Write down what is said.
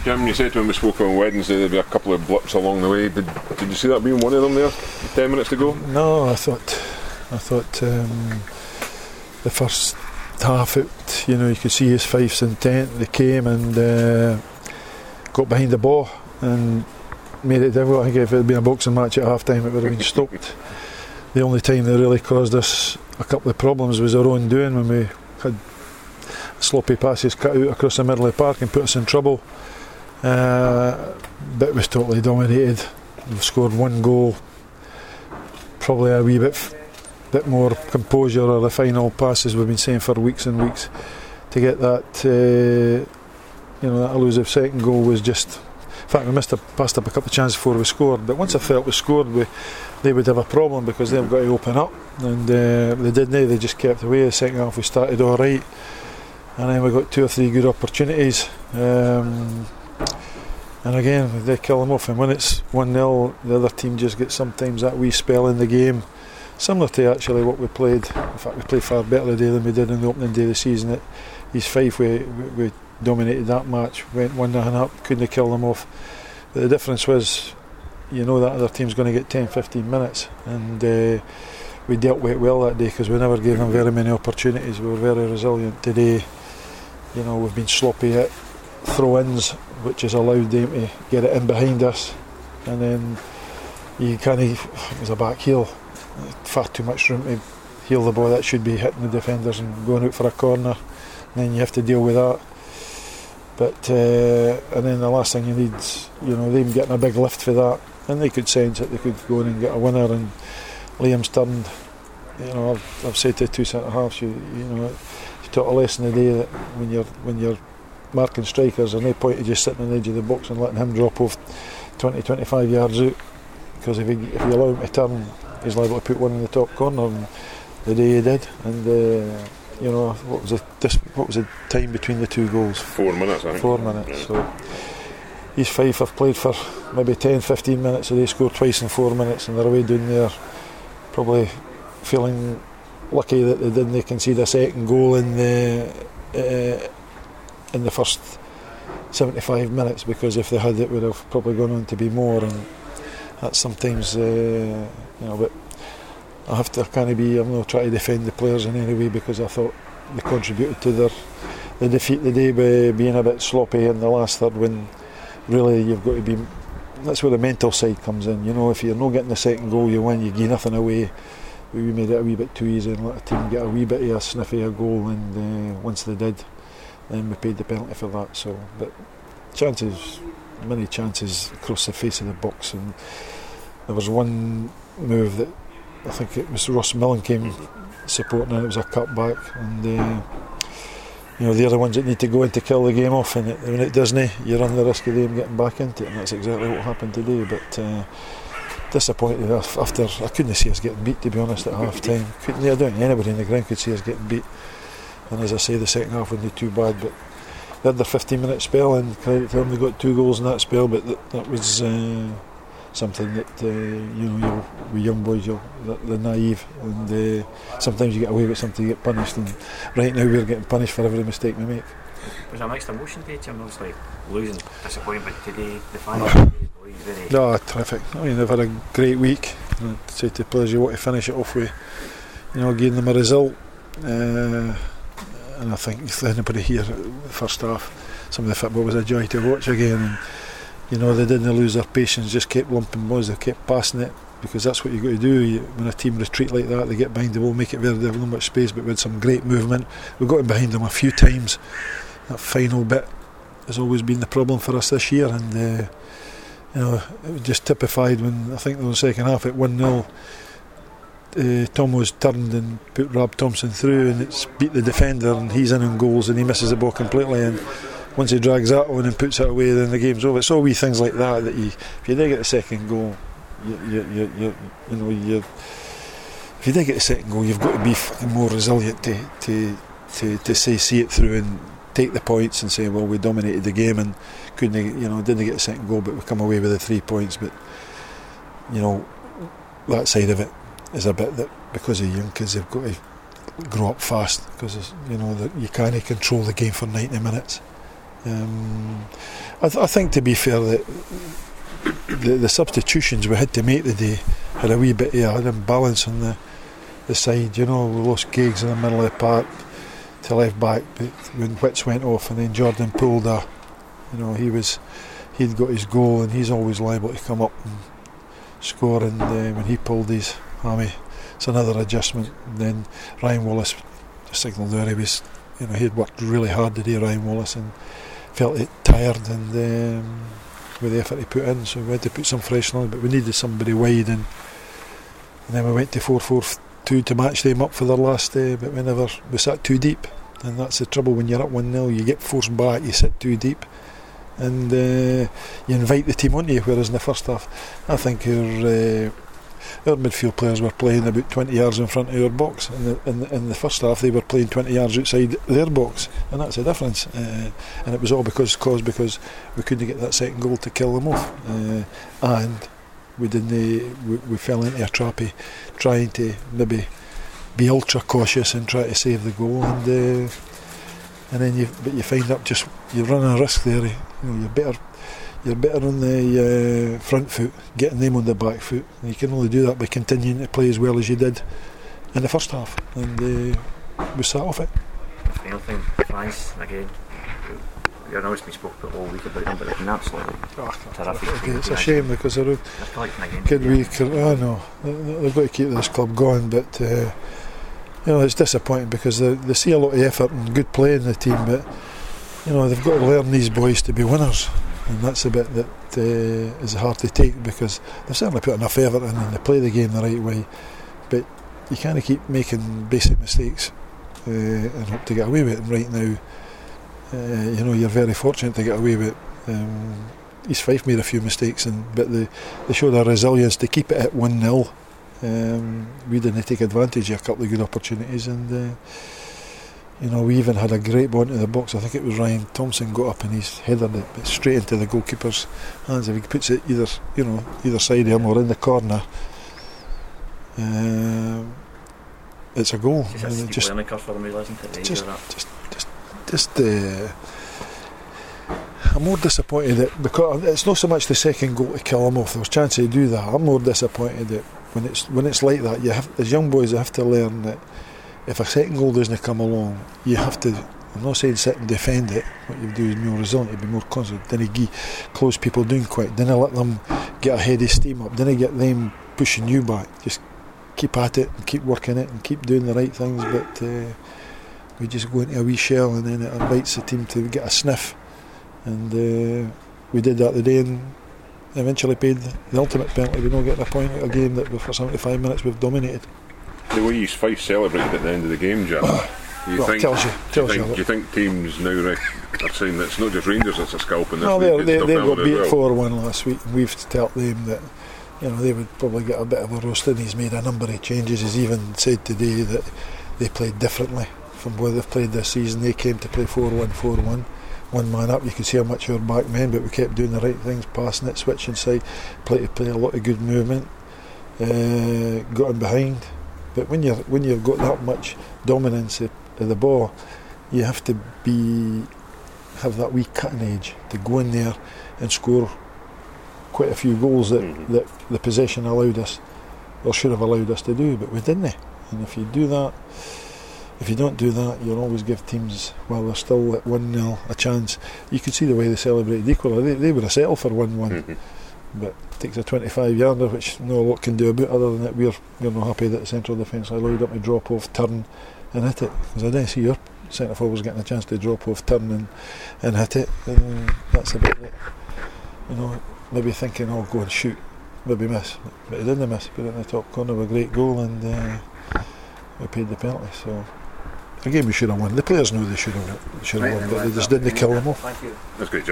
Jim, you said when we spoke on Wednesday there'd be a couple of blips along the way. Did you see that being one of them there? 10 minutes to go? No, I thought the first half, you could see his Fife's intent. They came and got behind the ball and made it difficult. I think if it had been a boxing match at half time, it would have been stopped. The only time they really caused us a couple of problems was our own doing, when we had sloppy passes cut out across the middle of the park and put us in trouble. But it was totally dominated. We've scored one goal, probably a wee bit more composure, or the final passes we've been saying for weeks and weeks. To get that, that elusive second goal was just. In fact, we passed up a couple of chances before we scored. But once I felt we scored, they would have a problem because they've got to open up, and they didn't. They just kept away. The second half we started all right, and then we got 2 or 3 good opportunities. And again, they kill them off. And when it's 1-0, the other team just gets sometimes that wee spell in the game. Similar to actually what we played. In fact, we played far better today than we did on the opening day of the season. At East Fife, we dominated that match, went 1-0 up, couldn't kill them off. But the difference was, that other team's going to get 10-15 minutes. And we dealt with it well that day because we never gave them very many opportunities. We were very resilient today. We've been sloppy at throw-ins, which has allowed them to get it in behind us, and then it was a back heel, far too much room to heel the ball that should be hitting the defenders and going out for a corner, and then you have to deal with that. But and then the last thing you need is them getting a big lift for that, and they could sense it, they could go in and get a winner. And Liam's turned, I've said to 2 centre halves, you taught a lesson today that when you're marking strikers, there's no point of just sitting on the edge of the box and letting him drop off 20-25 yards out, because if you allow him to turn, he's liable to put one in the top corner, and the day he did. And what was the time between the 2 goals? 4 minutes, I think. 4 minutes. Yeah. So East Fife have played for maybe 10-15 minutes, so they scored twice in 4 minutes, and they're away down there probably feeling lucky that they didn't concede a second goal in the first 75 minutes, because if they had, it would have probably gone on to be more. And that's sometimes but I'm not trying to defend the players in any way, because I thought they contributed to the defeat today by being a bit sloppy in the last third, when really you've got to be. That's where the mental side comes in. If you're not getting the second goal, you win, you give nothing away. We made it a wee bit too easy and let a team get a wee bit of a sniff of a goal, and once they did, then we paid the penalty for that. So, but many chances across the face of the box, and there was one move that I think it was Ross Millen came supporting, and it was a cut back, and they're the ones that need to go in to kill the game off, and when it doesn't, you run the risk of them getting back into it, and that's exactly what happened today. But disappointed after, I couldn't see us getting beat, to be honest, at half time. I don't think anybody in the ground could see us getting beat. And as I say, the second half wasn't too bad, but they had their 15-minute spell, and credit to them, they got 2 goals in that spell. But that was something that we young boys, they're naive, and sometimes you get away with something, you get punished, and right now we're getting punished for every mistake we make. Was there a mixed emotion today, Tim? Obviously losing, disappointment today, the fans. No, terrific. They've had a great week. I'd say to the players, you want to finish it off with, giving them a result. And I think if anybody here, the first half, some of the football was a joy to watch again. And they didn't lose their patience, just kept lumping balls, they kept passing it, because that's what you've got to do. When a team retreat like that, they get behind the ball, make it very, they have not much space, but with some great movement. We got in behind them a few times. That final bit has always been the problem for us this year, and it was just typified when I think in the second half at 1-0. Tomo's turned and put Rob Thompson through, and it's beat the defender, and he's in on goals, and he misses the ball completely, and once he drags that on and puts it away, then the game's over. It's all wee things like that if you did get the second goal, if you did get the second goal, you've got to be fucking more resilient to see it through and take the points and say, well, we dominated the game and didn't get the second goal, but we come away with the 3 points. But that side of it is a bit that because of young kids, they've got to grow up fast, because you can't control the game for 90 minutes. I think, to be fair, that the substitutions we had to make today had a wee bit of an imbalance on the side. You know, we lost Giggs in the middle of the park to left back, but when Witts went off and then Jordan Poulder, you know, he'd got his goal and he's always liable to come up and score, and when he pulled his hammy, it's another adjustment. And then Ryan Wallace signalled there he was, you know, he had worked really hard today, Ryan Wallace, and felt it tired and with the effort he put in, so we had to put some freshen on, but we needed somebody wide, and then we went to 4-4-2 to match them up for their last day, but we sat too deep, and that's the trouble when you're up 1-0, you get forced back, you sit too deep, and you invite the team onto you, whereas in the first half I think our midfield players were playing about 20 yards in front of our box. In the first half they were playing 20 yards outside their box, and that's the difference, and it was all because we couldn't get that second goal to kill them off, and we fell into a trap of trying to maybe be ultra cautious and try to save the goal, and then you find up just you're running a risk there. You know, you're better on the front foot, getting them on the back foot, and you can only do that by continuing to play as well as you did in the first half, and we sat off it. Final thing, France again. I know it's been spoken about all week about them, but they've been absolutely terrific. It's a shame because they're good week. I know they've got to keep this club going, but you know, it's disappointing because they see a lot of effort and good play in the team, but you know, they've got to learn these boys to be winners, and that's the bit that is hard to take, because they've certainly put enough effort in and they play the game the right way, but you can't keep making basic mistakes and hope to get away with it. And right now, you know, you're very fortunate to get away with it. East Fife made a few mistakes, but they showed their resilience to keep it at 1-0. We didn't take advantage of a couple of good opportunities, and you know, we even had a great ball into the box. I think it was Ryan Thompson got up and he's headed it straight into the goalkeeper's hands. If he puts it either side of him or in the corner, it's a goal. I'm more disappointed that, because it's not so much the second goal to kill him off. There was a chance to do that. I'm more disappointed that when it's like that, as young boys, you have to learn that if a second goal doesn't come along, you have to, I'm not saying sit and defend it, what you do is more resilient, be more constant, then you close people down quick, then you let them get a head of steam up, then you get them pushing you back. Just keep at it and keep working it and keep doing the right things, but we just go into a wee shell, and then it invites the team to get a sniff, and we did that today and eventually paid the ultimate penalty. We're not getting a point at a game that for 75 minutes we've dominated. The way East Fife celebrated at the end of the game, Jim, do you think teams now are saying that it's not just Rangers that's a scalp in this league? They got beat 4-1 last week, and we've told them that, you know, they would probably get a bit of a roasting. He's made a number of changes. He's even said today that they played differently from where they've played this season. They came to play 4-1, one man up. You could see how much our back men, but we kept doing the right things, passing it, switching side, play a lot of good movement, got in behind. But when you've got that much dominance of the ball, you have to have that wee cutting edge to go in there and score quite a few goals that the possession allowed us, or should have allowed us to do, but we didn't. And if you don't do that, you'll always give teams, while they're still at 1-0, a chance. You could see the way they celebrated equally. They would have settled for 1-1. But it takes a 25-yarder, which no lot can do about, other than that we're not happy that the central defence allowed them to drop off, turn and hit it, because I didn't see your centre forwards getting a chance to drop off, turn and hit it, and that's a bit that, you know, maybe thinking, oh, go and shoot, maybe miss, but he didn't miss. Put it in the top corner with a great goal, and we paid the penalty. So again, we should have won. The players know they should have won, but they just didn't kill them off. Thank you. That's great, Jim.